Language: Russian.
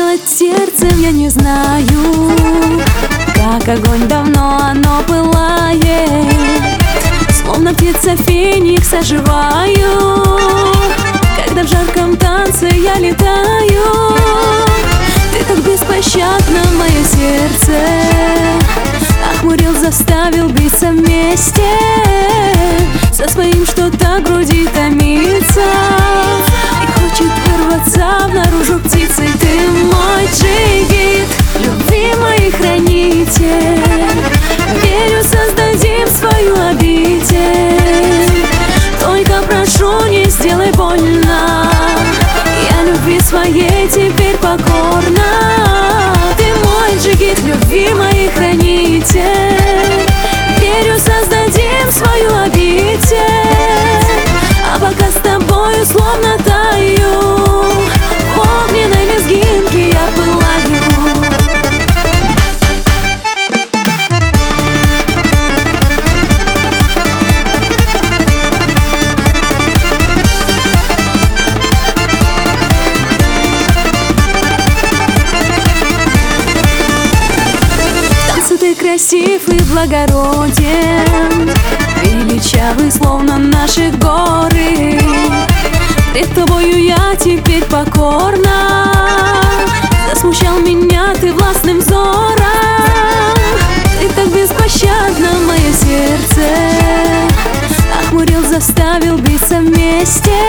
делать сердцем, я не знаю. Как огонь давно оно пылает, словно птица феникс оживаю. Когда в жарком танце я летаю, ты так беспощадно мое сердце охмурил, заставил биться вместе со своим, что-то груди томится и хочет вырваться наружу птицей. Ты мой джигит, любимый хранитель, верю, создадим свою обитель. Только прошу, не сделай больно, я любви своей теперь покорна. Ты мой джигит, любимый хранитель, верю, создадим свою обитель. А пока с тобою словно таю, в огненной лезгинке я пылаю. Ты красив и благороден, величавый, словно наши горы. Пред тобою я теперь покорна, засмущал меня ты властным взором. Ты так беспощадно мое сердце охмурил, заставил биться вместе